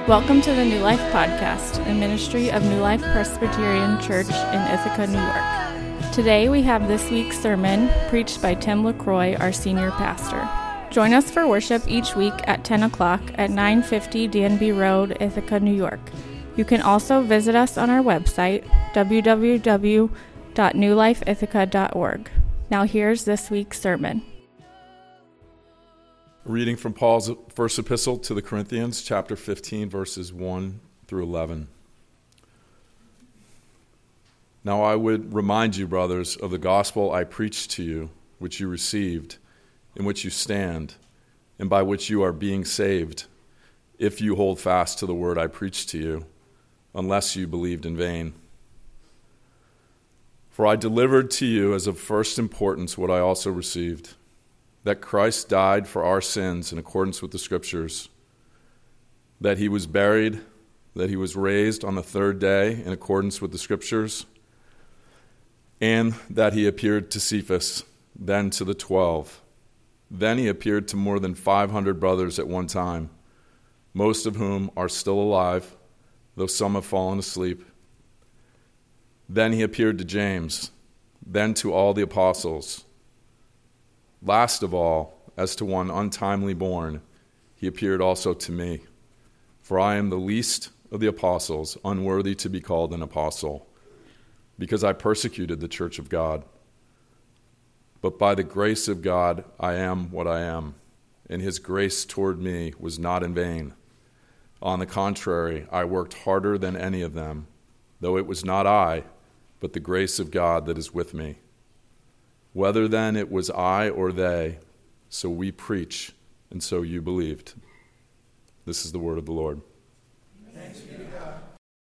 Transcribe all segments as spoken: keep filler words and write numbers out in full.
Welcome to the New Life Podcast, a ministry of New Life Presbyterian Church in Ithaca, New York. Today we have this week's sermon preached by Tim LaCroix, our senior pastor. Join us for worship each week at ten o'clock at nine fifty D N B Road, Ithaca, New York. You can also visit us on our website, w w w dot new life ithaca dot org. Now here's this week's sermon. Reading from Paul's first epistle to the Corinthians, chapter fifteen, verses one through eleven. Now I would remind you, brothers, of the gospel I preached to you, which you received, in which you stand, and by which you are being saved, if you hold fast to the word I preached to you, unless you believed in vain. For I delivered to you as of first importance what I also received, that Christ died for our sins in accordance with the Scriptures, that he was buried, that he was raised on the third day in accordance with the Scriptures, and that he appeared to Cephas, then to the twelve. Then he appeared to more than five hundred brothers at one time, most of whom are still alive, though some have fallen asleep. Then he appeared to James, then to all the apostles. Last of all, as to one untimely born, he appeared also to me. For I am the least of the apostles, unworthy to be called an apostle, because I persecuted the church of God. But by the grace of God I am what I am, and his grace toward me was not in vain. On the contrary, I worked harder than any of them, though it was not I, but the grace of God that is with me. Whether then it was I or they, so we preach, and so you believed. This is the word of the Lord. Thanks be to God.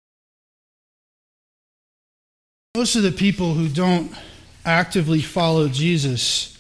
Most of the people who don't actively follow Jesus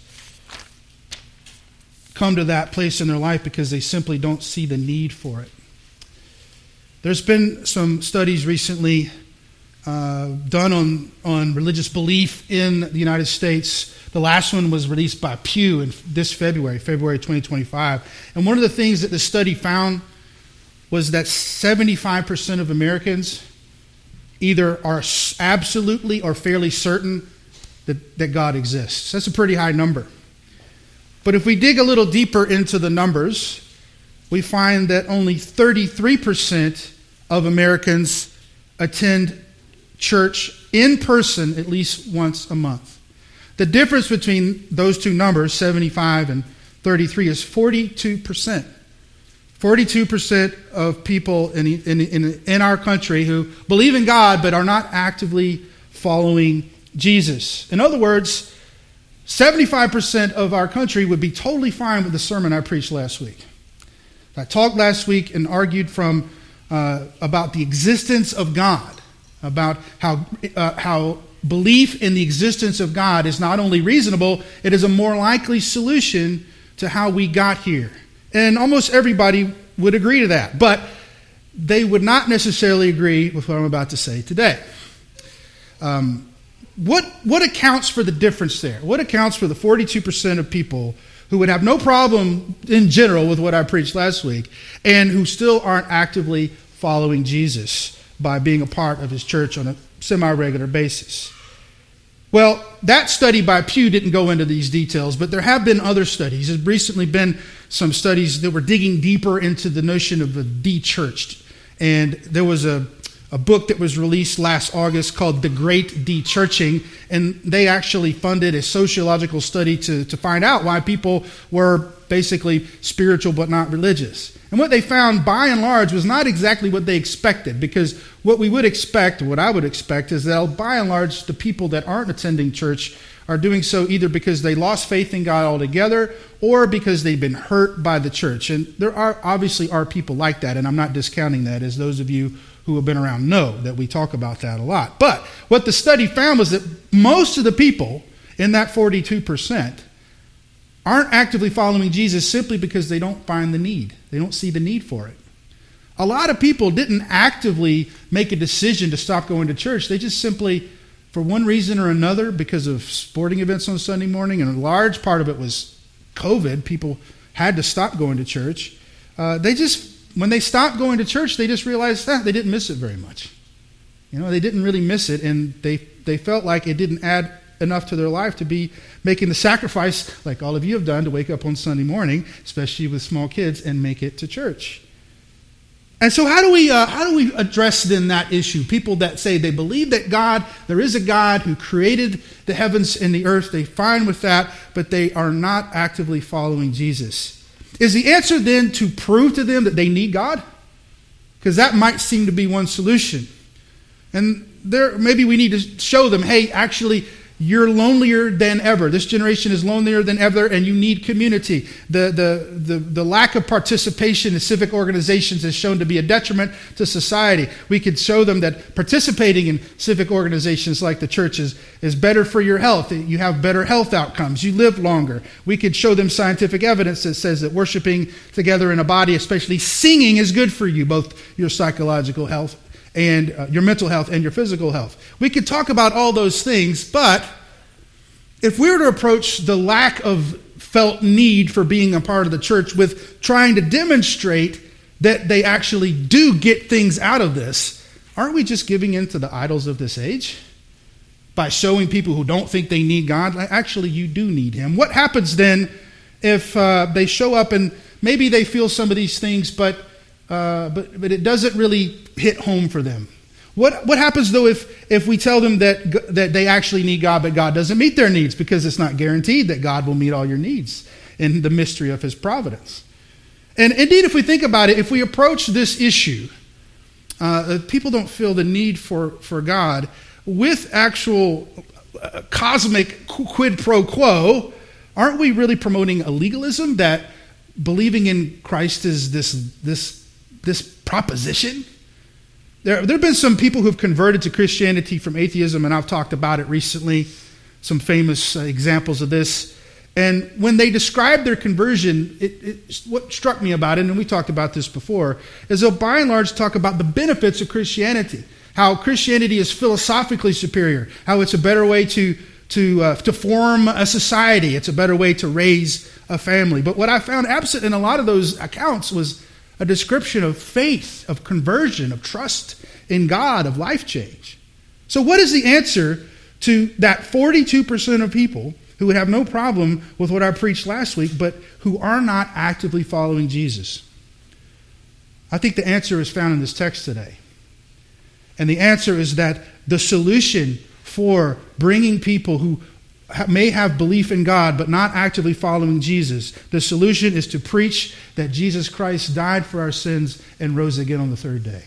come to that place in their life because they simply don't see the need for it. There's been some studies recently uh, done on, on religious belief in the United States. The last one was released by Pew in this February, February twenty twenty-five. And one of the things that the study found was that seventy-five percent of Americans either are absolutely or fairly certain that, that God exists. That's a pretty high number. But if we dig a little deeper into the numbers, we find that only thirty-three percent of Americans attend church in person at least once a month. The difference between those two numbers, seventy-five and thirty-three, is forty-two percent. forty-two percent of people in, in, in, in our country who believe in God but are not actively following Jesus. In other words, seventy-five percent of our country would be totally fine with the sermon I preached last week. I talked last week and argued from uh, about the existence of God, about how uh, how belief in the existence of God is not only reasonable, it is a more likely solution to how we got here. And almost everybody would agree to that, but they would not necessarily agree with what I'm about to say today. Um, what what accounts for the difference there? What accounts for the forty-two percent of people who would have no problem in general with what I preached last week and who still aren't actively following Jesus by being a part of his church on a semi-regular basis? Well, that study by Pew didn't go into these details, but there have been other studies. There's recently been some studies that were digging deeper into the notion of the de-churched. And there was a, a book that was released last August called The Great De-Churching, and they actually funded a sociological study to, to find out why people were basically spiritual but not religious. And what they found, by and large, was not exactly what they expected, because what we would expect, what I would expect, is that by and large, the people that aren't attending church are doing so either because they lost faith in God altogether or because they've been hurt by the church. And there are obviously are people like that, and I'm not discounting that, as those of you who have been around know that we talk about that a lot. But what the study found was that most of the people in that forty-two percent aren't actively following Jesus simply because they don't find the need. They don't see the need for it. A lot of people didn't actively make a decision to stop going to church. They just simply, for one reason or another, because of sporting events on Sunday morning, and a large part of it was COVID, people had to stop going to church. Uh, they just when they stopped going to church, they just realized that they didn't miss it very much. You know, they didn't really miss it, and they, they felt like it didn't add enough to their life to be making the sacrifice, like all of you have done, to wake up on Sunday morning, especially with small kids, and make it to church. And so how do we uh, how do we address then that issue? People that say they believe that God, there is a God who created the heavens and the earth, they fine with that, but they are not actively following Jesus. Is the answer then to prove to them that they need God? Because that might seem to be one solution. And there, maybe we need to show them, hey, actually, you're lonelier than ever. This generation is lonelier than ever, and you need community. The, the, the, the lack of participation in civic organizations is shown to be a detriment to society. We could show them that participating in civic organizations like the church is, is better for your health. You have better health outcomes. You live longer. We could show them scientific evidence that says that worshiping together in a body, especially singing, is good for you, both your psychological health and uh, your mental health and your physical health. We could talk about all those things, but if we were to approach the lack of felt need for being a part of the church with trying to demonstrate that they actually do get things out of this, aren't we just giving in to the idols of this age? By showing people who don't think they need God, actually you do need Him. What happens then if uh, they show up and maybe they feel some of these things, but Uh, but but it doesn't really hit home for them? What what happens though if if we tell them that that they actually need God, but God doesn't meet their needs, because it's not guaranteed that God will meet all your needs in the mystery of His providence? And indeed, if we think about it, if we approach this issue, uh, people don't feel the need for for God with actual uh, cosmic quid pro quo, aren't we really promoting a legalism that believing in Christ is this this this proposition? There, there have been some people who've converted to Christianity from atheism, and I've talked about it recently, some famous uh, examples of this. And when they describe their conversion, it, it, what struck me about it, and we talked about this before, is they'll by and large talk about the benefits of Christianity, how Christianity is philosophically superior, how it's a better way to, to, uh, to form a society, it's a better way to raise a family. But what I found absent in a lot of those accounts was a description of faith, of conversion, of trust in God, of life change. So what is the answer to that forty-two percent of people who would have no problem with what I preached last week, but who are not actively following Jesus? I think the answer is found in this text today. And the answer is that the solution for bringing people who may have belief in God but not actively following Jesus, the solution is to preach that Jesus Christ died for our sins and rose again on the third day.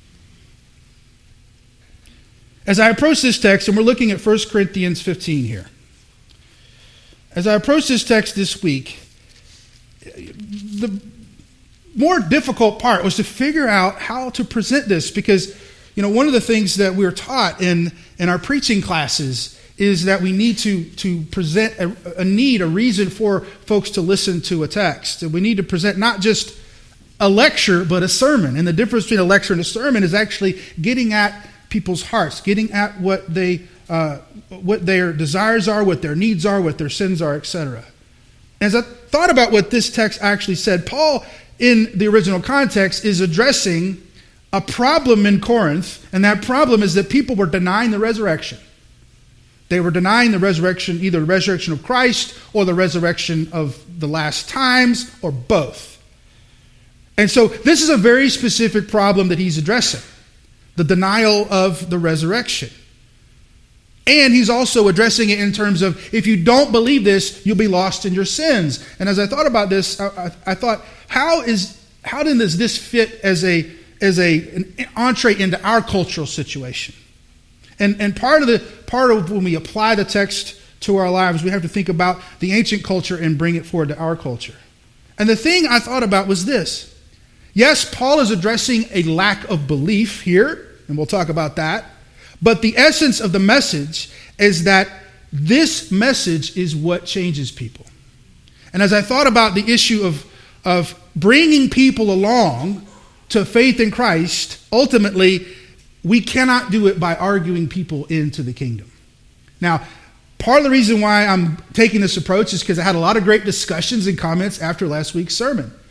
As I approach this text, and we're looking at First Corinthians fifteen here. As I approach this text this week, the more difficult part was to figure out how to present this, because, you know, one of the things that we were taught in, in our preaching classes is that we need to, to present a, a need, a reason for folks to listen to a text. And we need to present not just a lecture, but a sermon. And the difference between a lecture and a sermon is actually getting at people's hearts, getting at what they, uh, what their desires are, what their needs are, what their sins are, et cetera. As I thought about what this text actually said, Paul, in the original context, is addressing a problem in Corinth, and that problem is that people were denying the resurrection. They were denying the resurrection, either the resurrection of Christ or the resurrection of the last times, or both. And so this is a very specific problem that he's addressing, the denial of the resurrection. And he's also addressing it in terms of, if you don't believe this, you'll be lost in your sins. And as I thought about this, I, I, I thought, how is how then does this fit as a as a an entree into our cultural situation? And and part of the part of when we apply the text to our lives, we have to think about the ancient culture and bring it forward to our culture. And the thing I thought about was this. Yes, Paul is addressing a lack of belief here, and we'll talk about that. But the essence of the message is that this message is what changes people. And as I thought about the issue of, of bringing people along to faith in Christ, ultimately, we cannot do it by arguing people into the kingdom. Now, part of the reason why I'm taking this approach is because I had a lot of great discussions and comments after last week's sermon.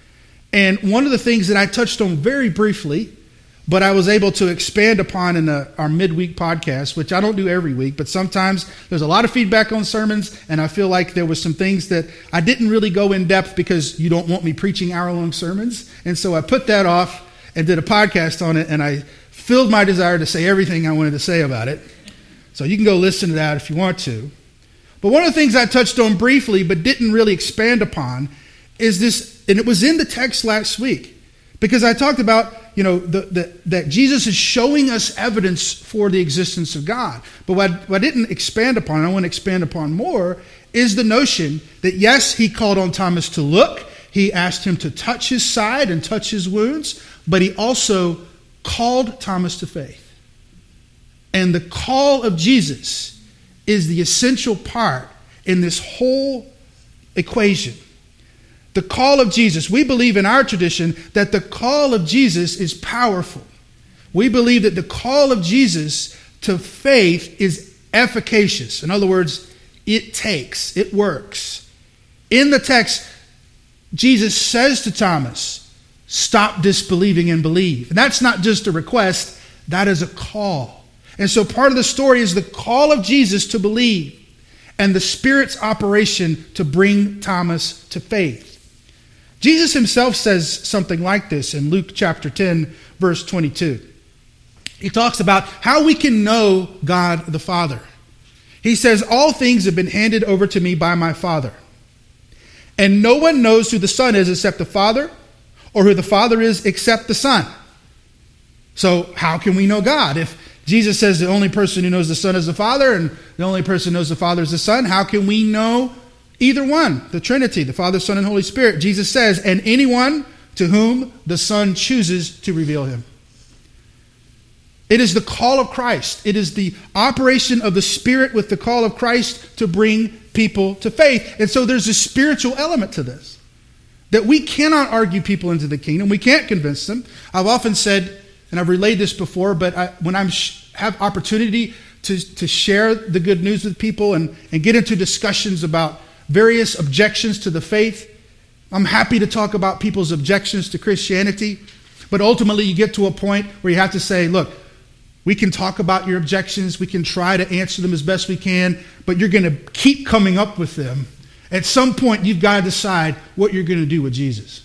And one of the things that I touched on very briefly, but I was able to expand upon in the, our midweek podcast, which I don't do every week, but sometimes there's a lot of feedback on sermons, and I feel like there was some things that I didn't really go in depth because you don't want me preaching hour-long sermons. And so I put that off and did a podcast on it, and I filled my desire to say everything I wanted to say about it. So you can go listen to that if you want to. But one of the things I touched on briefly but didn't really expand upon is this, and it was in the text last week, because I talked about, you know, the, the, that Jesus is showing us evidence for the existence of God. But what, what I didn't expand upon, and I want to expand upon more, is the notion that, yes, he called on Thomas to look. He asked him to touch his side and touch his wounds, but he also called Thomas to faith. And the call of Jesus is the essential part in this whole equation. The call of Jesus, we believe in our tradition that the call of Jesus is powerful. We believe that the call of Jesus to faith is efficacious. In other words, it takes, it works. In the text, Jesus says to Thomas, stop disbelieving and believe. And that's not just a request, that is a call. And so part of the story is the call of Jesus to believe and the Spirit's operation to bring Thomas to faith. Jesus himself says something like this in Luke chapter ten, verse twenty-two. He talks about how we can know God the Father. He says, all things have been handed over to me by my Father. And no one knows who the Son is except the Father, or who the Father is except the Son. So how can we know God? If Jesus says the only person who knows the Son is the Father, and the only person who knows the Father is the Son, how can we know either one? The Trinity, the Father, Son, and Holy Spirit. Jesus says, and anyone to whom the Son chooses to reveal him. It is the call of Christ. It is the operation of the Spirit with the call of Christ to bring people to faith. And so there's a spiritual element to this, that we cannot argue people into the kingdom. We can't convince them. I've often said, and I've relayed this before, but I, when I sh- have opportunity to, to share the good news with people and, and get into discussions about various objections to the faith, I'm happy to talk about people's objections to Christianity. But ultimately you get to a point where you have to say, look, we can talk about your objections. We can try to answer them as best we can, but you're going to keep coming up with them. At some point, you've got to decide what you're going to do with Jesus.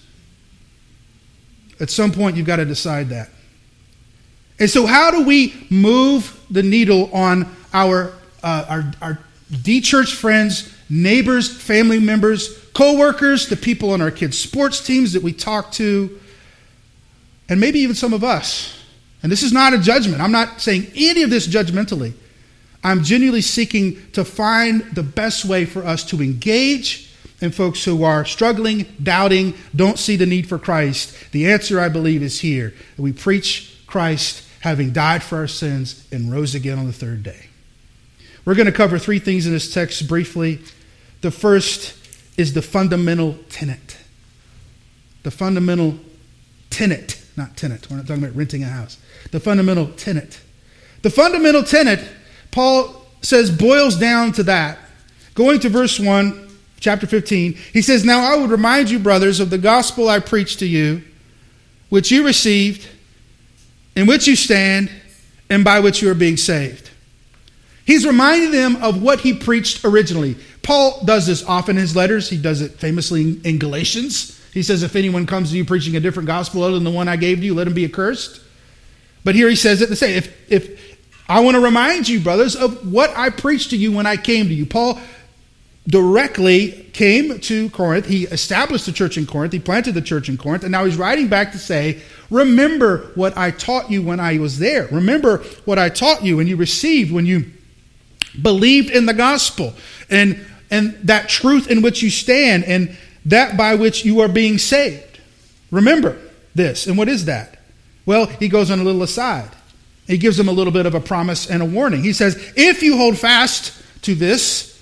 At some point, you've got to decide that. And so how do we move the needle on our, uh, our, our de-church friends, neighbors, family members, co-workers, the people on our kids' sports teams that we talk to, and maybe even some of us? And this is not a judgment. I'm not saying any of this judgmentally. I'm genuinely seeking to find the best way for us to engage in folks who are struggling, doubting, don't see the need for Christ. The answer, I believe, is here. We preach Christ having died for our sins and rose again on the third day. We're going to cover three things in this text briefly. The first is the fundamental tenet. The fundamental tenet. Not tenant. We're not talking about renting a house. The fundamental tenet. The fundamental tenet, Paul says, boils down to that. Going to verse one, chapter fifteen, he says, now I would remind you, brothers, of the gospel I preached to you, which you received, in which you stand, and by which you are being saved. He's reminding them of what he preached originally. Paul does this often in his letters. He does it famously in Galatians. He says, if anyone comes to you preaching a different gospel other than the one I gave to you, let him be accursed. But here he says it the same. If, if I want to remind you, brothers, of what I preached to you when I came to you. Paul directly came to Corinth. He established the church in Corinth. He planted the church in Corinth. And now he's writing back to say, remember what I taught you when I was there. Remember what I taught you and you received when you believed in the gospel. And, and that truth in which you stand and that by which you are being saved. Remember this. And what is that? Well, he goes on a little aside. He gives them a little bit of a promise and a warning. He says, if you hold fast to this,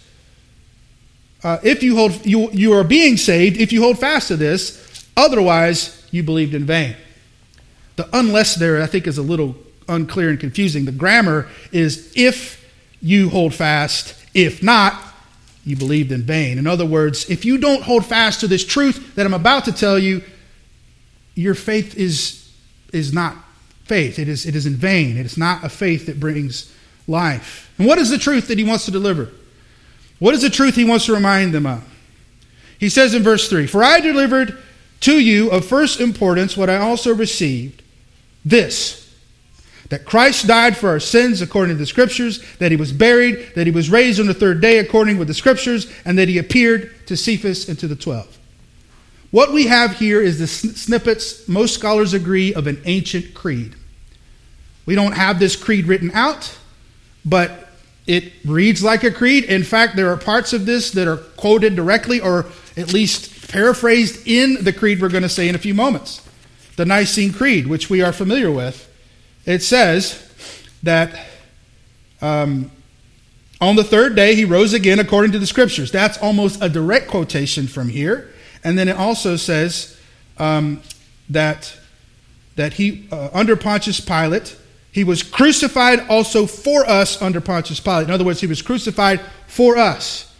uh, if you hold, you, you are being saved, if you hold fast to this, otherwise you believed in vain. The unless there, I think, is a little unclear and confusing. The grammar is if you hold fast, if not, you believed in vain. In other words, if you don't hold fast to this truth that I'm about to tell you, your faith is, is not faith. It is, it is in vain. It is not a faith that brings life. And what is the truth that he wants to deliver? What is the truth he wants to remind them of? He says in verse three, "For I delivered to you of first importance what I also received, this, that Christ died for our sins according to the Scriptures, that he was buried, that he was raised on the third day according with the Scriptures, and that he appeared to Cephas and to the twelve." What we have here is the snippets, most scholars agree, of an ancient creed. We don't have this creed written out, but it reads like a creed. In fact, there are parts of this that are quoted directly or at least paraphrased in the creed we're going to say in a few moments. The Nicene Creed, which we are familiar with. It says that um, on the third day he rose again according to the Scriptures. That's almost a direct quotation from here. And then it also says um, that, that he, uh, under Pontius Pilate, he was crucified also for us under Pontius Pilate. In other words, he was crucified for us.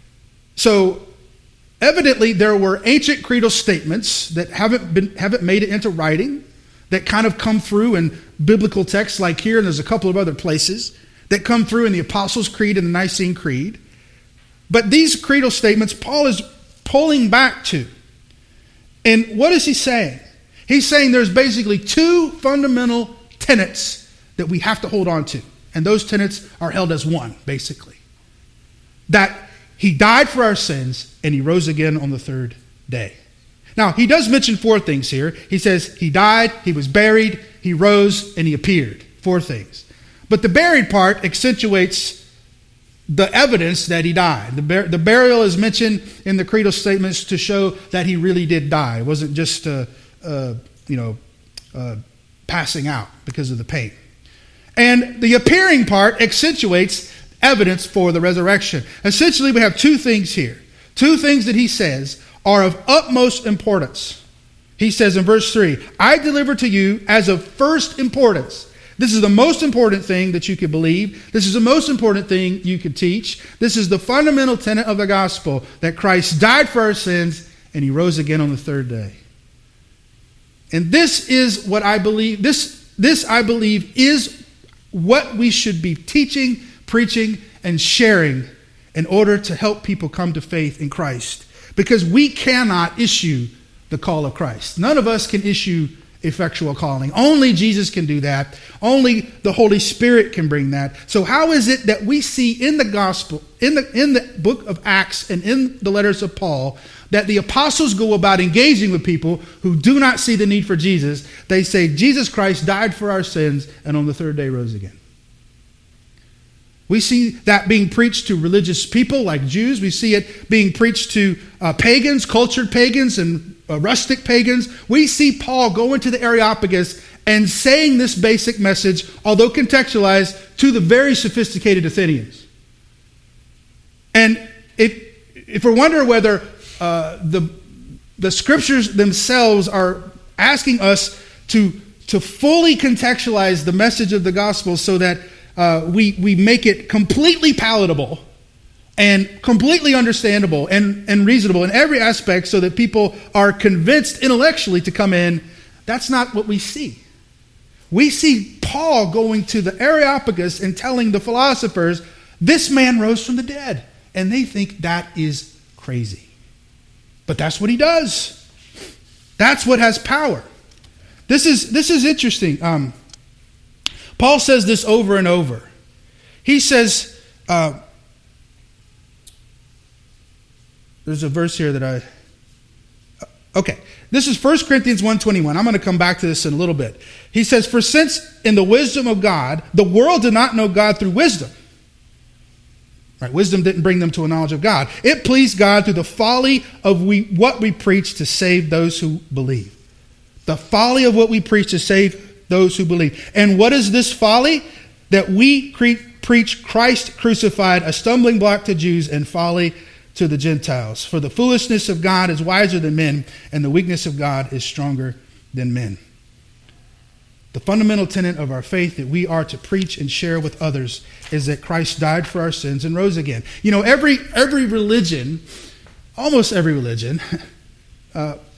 So evidently there were ancient creedal statements that haven't been haven't made it into writing, that kind of come through in biblical texts like here, and there's a couple of other places that come through in the Apostles' Creed and the Nicene Creed. But these creedal statements Paul is pulling back to. And what is he saying? He's saying there's basically two fundamental tenets that we have to hold on to. And those tenets are held as one, basically. That he died for our sins and he rose again on the third day. Now, he does mention four things here. He says he died, he was buried, he rose, and he appeared. Four things. But the buried part accentuates the evidence that he died. The, bur- the burial is mentioned in the creedal statements to show that he really did die. It wasn't just, uh, uh, you know, uh, passing out because of the pain. And the appearing part accentuates evidence for the resurrection. Essentially, we have two things here. Two things that he says are of utmost importance. He says in verse three, "I deliver to you as of first importance." This is the most important thing that you could believe. This is the most important thing you could teach. This is the fundamental tenet of the gospel, that Christ died for our sins and he rose again on the third day. And this is what I believe, this, this I believe is what we should be teaching, preaching, and sharing in order to help people come to faith in Christ. Because we cannot issue the call of Christ. None of us can issue effectual calling. Only Jesus can do that. Only the Holy Spirit can bring that. So how is it that we see in the gospel, in the in the book of Acts and in the letters of Paul, that the apostles go about engaging with people who do not see the need for Jesus? They say Jesus Christ died for our sins and on the third day rose again. We see that being preached to religious people like Jews. We see it being preached to uh, pagans, cultured pagans, and uh, rustic pagans. We see Paul go into the Areopagus and saying this basic message, although contextualized, to the very sophisticated Athenians. And if, if we're wondering whether uh, the, the scriptures themselves are asking us to, to fully contextualize the message of the gospel so that Uh, we, we make it completely palatable and completely understandable and, and reasonable in every aspect so that people are convinced intellectually to come in. That's not what we see. We see Paul going to the Areopagus and telling the philosophers, this man rose from the dead. And they think that is crazy. But that's what he does. That's what has power. This is, this is interesting. Um, Paul says this over and over. He says, uh, there's a verse here that I, okay. This is First Corinthians one twenty-one. I'm going to come back to this in a little bit. He says, for since in the wisdom of God, the world did not know God through wisdom. Right? Wisdom didn't bring them to a knowledge of God. It pleased God through the folly of we, what we preach to save those who believe. The folly of what we preach to save those who believe. And what is this folly? That we cre- preach Christ crucified, a stumbling block to Jews and folly to the Gentiles. For the foolishness of God is wiser than men, and the weakness of God is stronger than men. The fundamental tenet of our faith that we are to preach and share with others is that Christ died for our sins and rose again. You know, every every religion, almost every religion, uh,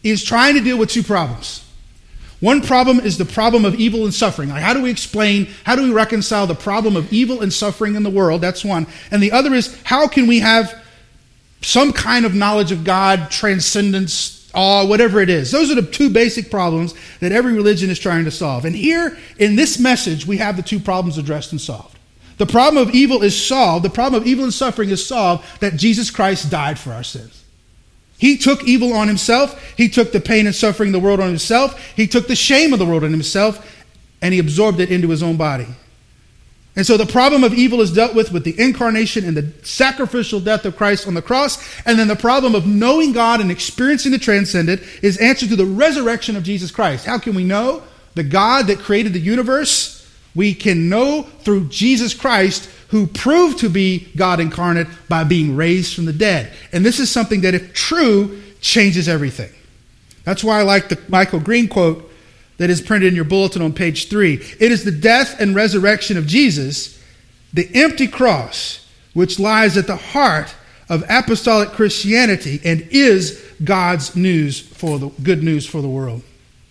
is trying to deal with two problems. One problem is the problem of evil and suffering. Like, how do we explain, how do we reconcile the problem of evil and suffering in the world? That's one. And the other is, how can we have some kind of knowledge of God, transcendence, awe, whatever it is. Those are the two basic problems that every religion is trying to solve. And here, in this message, we have the two problems addressed and solved. The problem of evil is solved. The problem of evil and suffering is solved that Jesus Christ died for our sins. He took evil on himself. He took the pain and suffering of the world on himself. He took the shame of the world on himself, and he absorbed it into his own body. And so the problem of evil is dealt with with the incarnation and the sacrificial death of Christ on the cross. And then the problem of knowing God and experiencing the transcendent is answered through the resurrection of Jesus Christ. How can we know? The God that created the universe, we can know through Jesus Christ, who proved to be God incarnate by being raised from the dead. And this is something that, if true, changes everything. That's why I like the Michael Green quote that is printed in your bulletin on page three. It is the death and resurrection of Jesus, the empty cross, which lies at the heart of apostolic Christianity and is God's news for the good news for the world.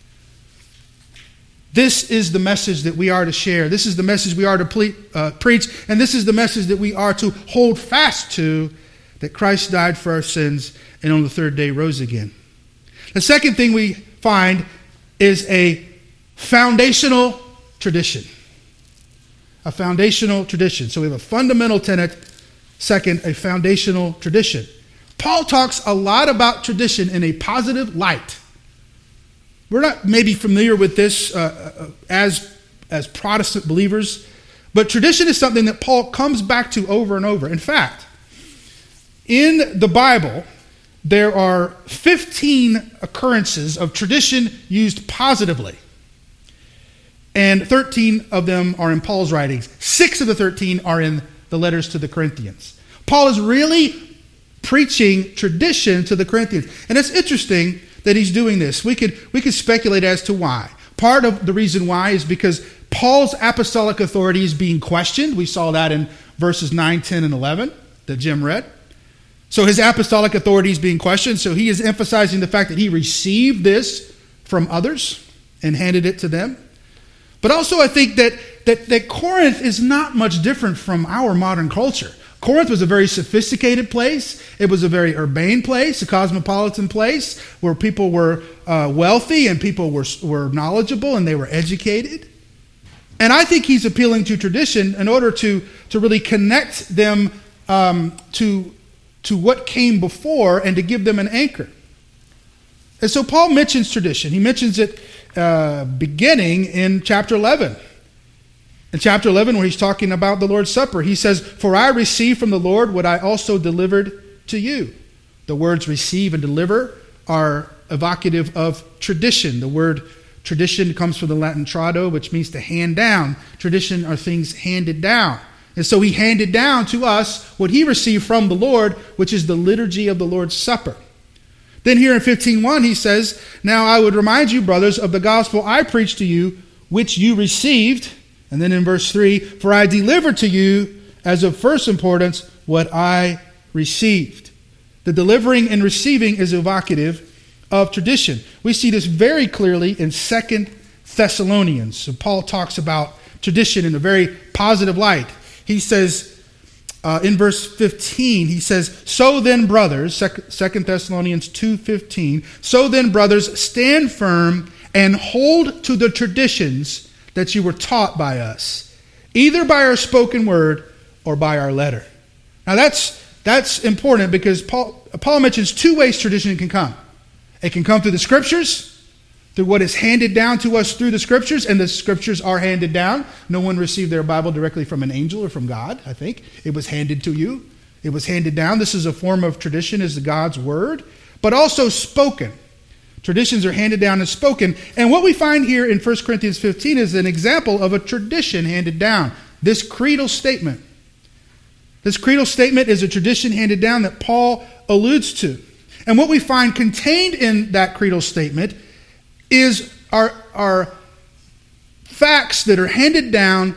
This is the message that we are to share. This is the message we are to ple- uh, preach. And this is the message that we are to hold fast to, that Christ died for our sins and on the third day rose again. The second thing we find is a foundational tradition. A foundational tradition. So we have a fundamental tenet. Second, a foundational tradition. Paul talks a lot about tradition in a positive light. We're not maybe familiar with this uh, as, as Protestant believers, but tradition is something that Paul comes back to over and over. In fact, in the Bible, there are fifteen occurrences of tradition used positively, and thirteen of them are in Paul's writings. Six of the thirteen are in the letters to the Corinthians. Paul is really preaching tradition to the Corinthians, and it's interesting that he's doing this. We could we could speculate as to why. Part of the reason why is because Paul's apostolic authority is being questioned. We saw that in verses nine, ten, and eleven that Jim read. So his apostolic authority is being questioned. So he is emphasizing the fact that he received this from others and handed it to them. But also I think that that, that Corinth is not much different from our modern culture. Corinth was a very sophisticated place. It was a very urbane place, a cosmopolitan place where people were uh, wealthy and people were, were knowledgeable and they were educated. And I think he's appealing to tradition in order to, to really connect them um, to, to what came before and to give them an anchor. And so Paul mentions tradition. He mentions it uh, beginning in chapter eleven. In chapter eleven, where he's talking about the Lord's Supper, he says, "For I received from the Lord what I also delivered to you." The words receive and deliver are evocative of tradition. The word tradition comes from the Latin trado, which means to hand down. Tradition are things handed down. And so he handed down to us what he received from the Lord, which is the liturgy of the Lord's Supper. Then here in fifteen one, he says, "Now I would remind you, brothers, of the gospel I preached to you, which you received." And then in verse three, "For I delivered to you as of first importance what I received." The delivering and receiving is evocative of tradition. We see this very clearly in Second Thessalonians. So Paul talks about tradition in a very positive light. He says uh, in verse fifteen, he says, "So then, brothers," Second Thessalonians two fifteen, "So then, brothers, stand firm and hold to the traditions that you were taught by us, either by our spoken word or by our letter." Now that's that's important because Paul, Paul mentions two ways tradition can come. It can come through the scriptures, through what is handed down to us through the scriptures, and the scriptures are handed down. No one received their Bible directly from an angel or from God, I think. It was handed to you. It was handed down. This is a form of tradition, is God's word, but also spoken. Traditions are handed down and spoken. And what we find here in First Corinthians fifteen is an example of a tradition handed down. This creedal statement. This creedal statement is a tradition handed down that Paul alludes to. And what we find contained in that creedal statement is our, our facts that are handed down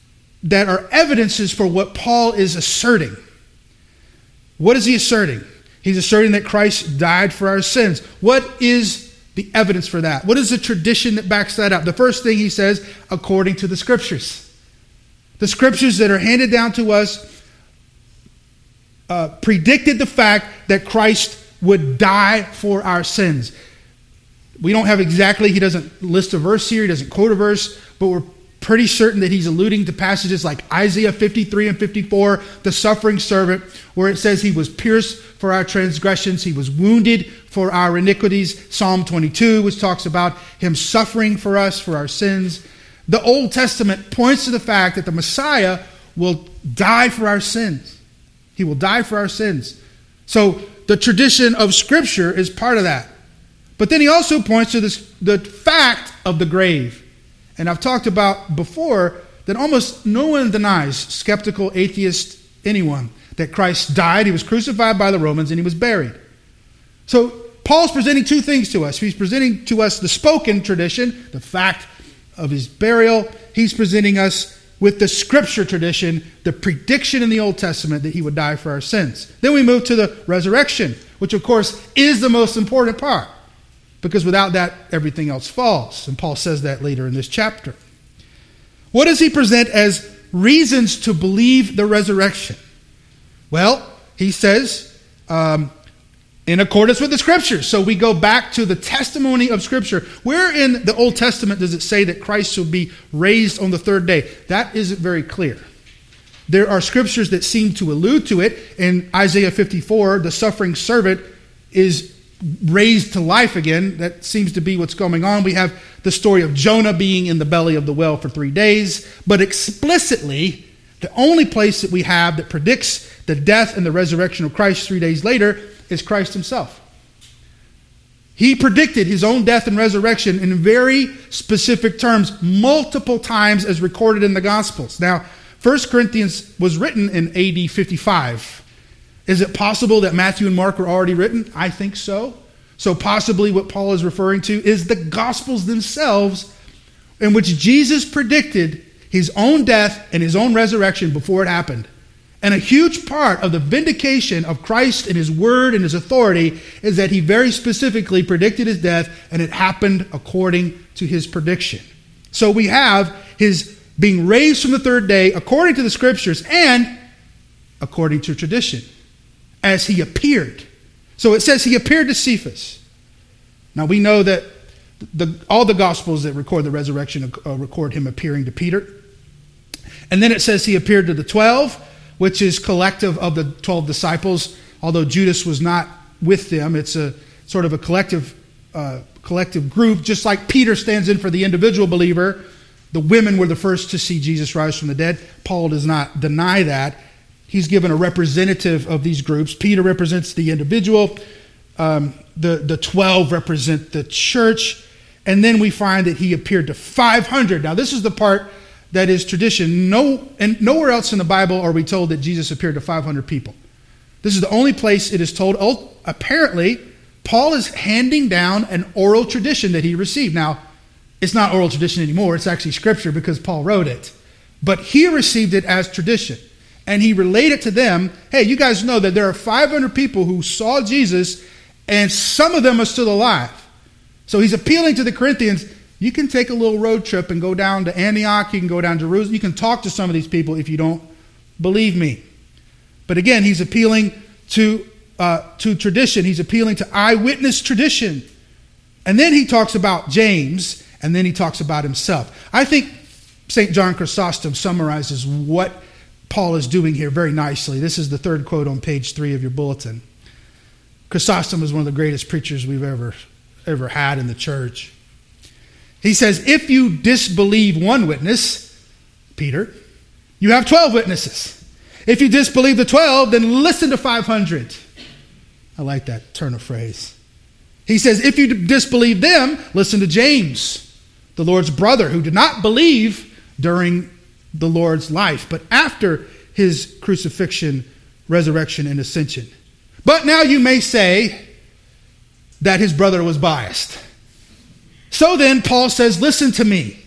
that are evidences for what Paul is asserting. What is he asserting? He's asserting that Christ died for our sins. What is the evidence for that? What is the tradition that backs that up? The first thing he says, according to the Scriptures. The Scriptures that are handed down to us uh, predicted the fact that Christ would die for our sins. We don't have exactly, he doesn't list a verse here, he doesn't quote a verse, but we're pretty certain that he's alluding to passages like Isaiah fifty-three and fifty-four, the suffering servant, where it says he was pierced for our transgressions, he was wounded for our iniquities. Psalm twenty-two, which talks about him suffering for us, for our sins. The Old Testament points to the fact that the Messiah will die for our sins. He will die for our sins. So the tradition of Scripture is part of that. But then he also points to this, the fact of the grave. And I've talked about before that almost no one denies, skeptical, atheist, anyone, that Christ died, he was crucified by the Romans, and he was buried. So Paul's presenting two things to us. He's presenting to us the spoken tradition, the fact of his burial. He's presenting us with the Scripture tradition, the prediction in the Old Testament that he would die for our sins. Then we move to the resurrection, which of course is the most important part, because without that, everything else falls. And Paul says that later in this chapter. What does he present as reasons to believe the resurrection? Well, he says, um, in accordance with the Scriptures. So we go back to the testimony of Scripture. Where in the Old Testament does it say that Christ will be raised on the third day? That isn't very clear. There are Scriptures that seem to allude to it. In Isaiah fifty-four, the suffering servant is raised to life again. That seems to be what's going on. We have the story of Jonah being in the belly of the whale for three days. But explicitly, the only place that we have that predicts the death and the resurrection of Christ three days later is Christ himself. He predicted his own death and resurrection in very specific terms multiple times as recorded in the Gospels. Now, First Corinthians was written in A D fifty-five. Is it possible that Matthew and Mark were already written? I think so. So possibly what Paul is referring to is the Gospels themselves, in which Jesus predicted his own death and his own resurrection before it happened. And a huge part of the vindication of Christ and his word and his authority is that he very specifically predicted his death, and it happened according to his prediction. So we have his being raised from the third day according to the Scriptures and according to tradition, as he appeared. So it says he appeared to Cephas. Now we know that the, all the Gospels that record the resurrection uh, record him appearing to Peter. And then it says he appeared to the twelve, which is collective of the twelve disciples. Although Judas was not with them, it's a sort of a collective uh, collective group, just like Peter stands in for the individual believer. The women were the first to see Jesus rise from the dead. Paul does not deny that. He's given a representative of these groups. Peter represents the individual. Um, the, the twelve represent the church. And then we find that he appeared to five hundred. Now this is the part that is tradition. No, and nowhere else in the Bible are we told that Jesus appeared to five hundred people. This is the only place it is told. Oh, apparently, Paul is handing down an oral tradition that he received. Now, it's not oral tradition anymore. It's actually Scripture because Paul wrote it. But he received it as tradition. And he related to them, hey, you guys know that there are five hundred people who saw Jesus, and some of them are still alive. So he's appealing to the Corinthians. You can take a little road trip and go down to Antioch. You can go down to Jerusalem. You can talk to some of these people if you don't believe me. But again, he's appealing to, uh, to tradition. He's appealing to eyewitness tradition. And then he talks about James, and then he talks about himself. I think Saint John Chrysostom summarizes what Paul is doing here very nicely. This is the third quote on page three of your bulletin. Chrysostom is one of the greatest preachers we've ever, ever had in the church. He says, if you disbelieve one witness, Peter, you have twelve witnesses. If you disbelieve the twelve, then listen to five hundred. I like that turn of phrase. He says, if you disbelieve them, listen to James, the Lord's brother, who did not believe during the Lord's life, but after his crucifixion, resurrection, and ascension. But now you may say that his brother was biased. So then, Paul says, listen to me.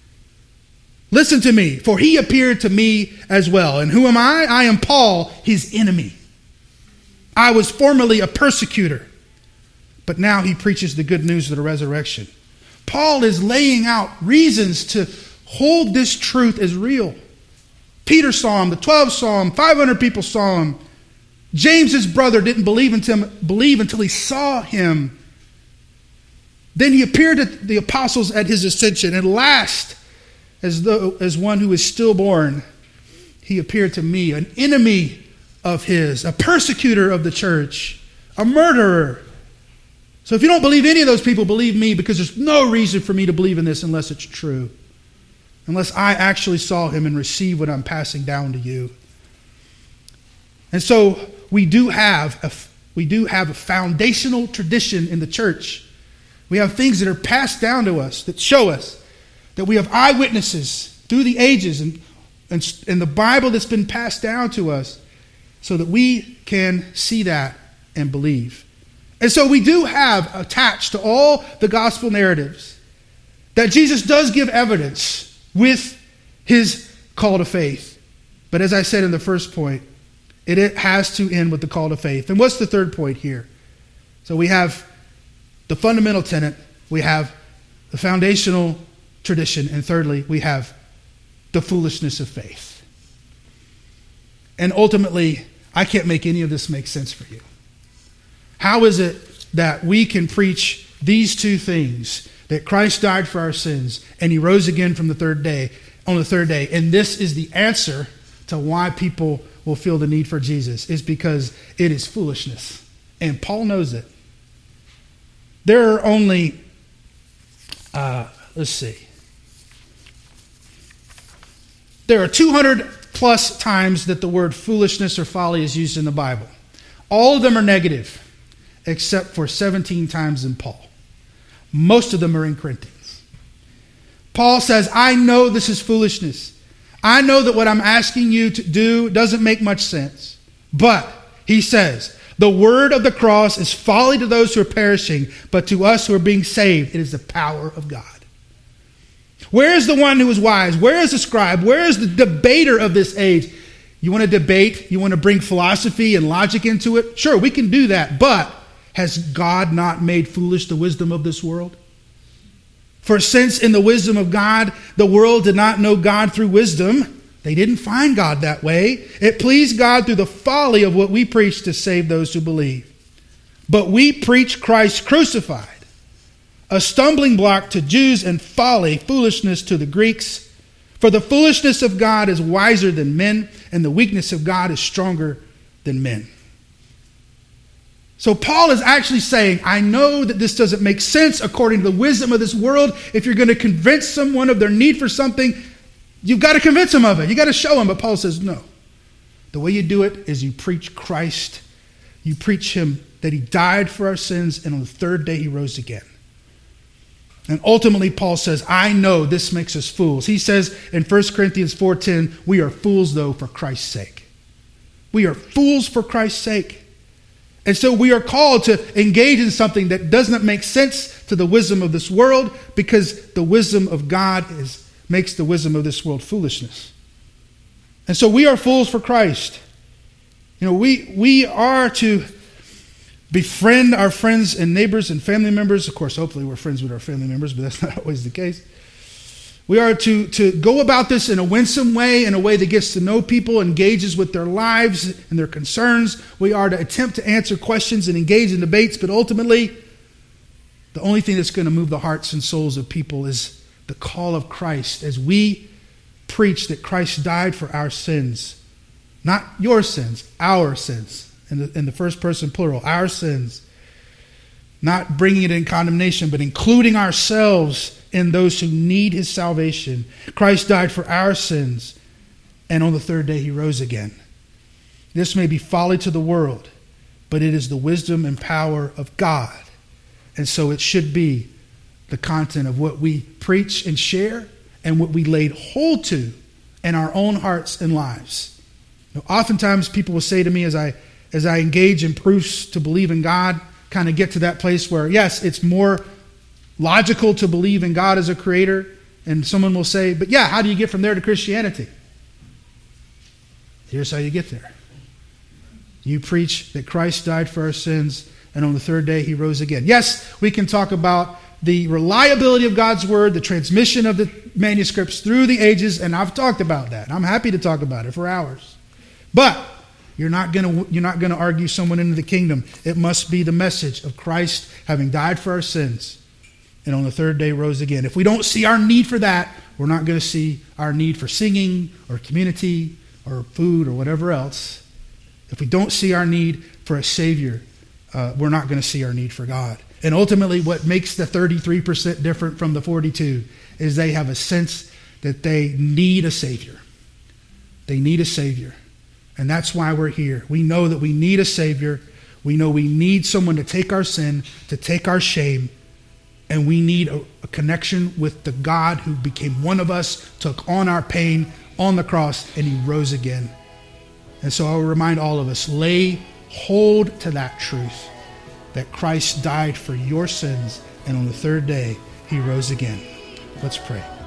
Listen to me, for he appeared to me as well. And who am I? I am Paul, his enemy. I was formerly a persecutor, but now he preaches the good news of the resurrection. Paul is laying out reasons to hold this truth as real. Peter saw him, the twelve saw him, five hundred people saw him. James, his brother, didn't believe until, believe until he saw him. Then he appeared to the apostles at his ascension, and last, as though as one who is stillborn, he appeared to me, an enemy of his, a persecutor of the church, a murderer. So if you don't believe any of those people, believe me, because there's no reason for me to believe in this unless it's true. Unless I actually saw him and received what I'm passing down to you. And so we do have a, we do have a foundational tradition in the church. We have things that are passed down to us that show us that we have eyewitnesses through the ages and, and, and the Bible that's been passed down to us so that we can see that and believe. And so we do have attached to all the gospel narratives that Jesus does give evidence with his call to faith. But as I said in the first point, it, it has to end with the call to faith. And what's the third point here? So we have the fundamental tenet, we have the foundational tradition, and thirdly, we have the foolishness of faith. And ultimately, I can't make any of this make sense for you. How is it that we can preach these two things, that Christ died for our sins and he rose again from the third day, on the third day, and this is the answer to why people will feel the need for Jesus, is because it is foolishness. And Paul knows it. There are only, uh, let's see, there are two hundred plus times that the word foolishness or folly is used in the Bible. All of them are negative, except for seventeen times in Paul. Most of them are in Corinthians. Paul says, I know this is foolishness. I know that what I'm asking you to do doesn't make much sense. But, he says, the word of the cross is folly to those who are perishing, but to us who are being saved, it is the power of God. Where is the one who is wise? Where is the scribe? Where is the debater of this age? You want to debate? You want to bring philosophy and logic into it? Sure, we can do that. But has God not made foolish the wisdom of this world? For since in the wisdom of God, the world did not know God through wisdom, they didn't find God that way. It pleased God through the folly of what we preach to save those who believe. But we preach Christ crucified, a stumbling block to Jews and folly, foolishness to the Greeks. For the foolishness of God is wiser than men, and the weakness of God is stronger than men. So Paul is actually saying, I know that this doesn't make sense according to the wisdom of this world. If you're going to convince someone of their need for something, you've got to convince them of it. You've got to show them. But Paul says, no. The way you do it is you preach Christ. You preach him that he died for our sins, and on the third day he rose again. And ultimately, Paul says, I know this makes us fools. He says in First Corinthians four ten, we are fools, though, for Christ's sake. We are fools for Christ's sake. And so we are called to engage in something that doesn't make sense to the wisdom of this world, because the wisdom of God is, makes the wisdom of this world foolishness. And so we are fools for Christ. You know, we, we are to befriend our friends and neighbors and family members. Of course, hopefully we're friends with our family members, but that's not always the case. We are to, to go about this in a winsome way, in a way that gets to know people, engages with their lives and their concerns. We are to attempt to answer questions and engage in debates, but ultimately, the only thing that's going to move the hearts and souls of people is the call of Christ, as we preach that Christ died for our sins. Not your sins, our sins. In the, in the first person plural, our sins. Not bringing it in condemnation, but including ourselves in those who need his salvation. Christ died for our sins, and on the third day he rose again. This may be folly to the world, but it is the wisdom and power of God. And so it should be the content of what we preach and share, and what we laid hold to in our own hearts and lives. Now, oftentimes people will say to me as I as I engage in proofs to believe in God, kind of get to that place where, yes, it's more logical to believe in God as a creator. And someone will say, but yeah, how do you get from there to Christianity? Here's how you get there. You preach that Christ died for our sins, and on the third day he rose again. Yes, we can talk about the reliability of God's word, the transmission of the manuscripts through the ages, and I've talked about that. I'm happy to talk about it for hours. But you're not going to you're not going to argue someone into the kingdom. It must be the message of Christ having died for our sins and on the third day rose again. If we don't see our need for that, we're not going to see our need for singing or community or food or whatever else. If we don't see our need for a Savior, uh, we're not going to see our need for God. And ultimately, what makes the thirty-three percent different from the forty-two is they have a sense that they need a Savior. They need a Savior. And that's why we're here. We know that we need a Savior. We know we need someone to take our sin, to take our shame, and we need a, a connection with the God who became one of us, took on our pain on the cross, and he rose again. And so I will remind all of us, lay hold to that truth, that Christ died for your sins, and on the third day, he rose again. Let's pray.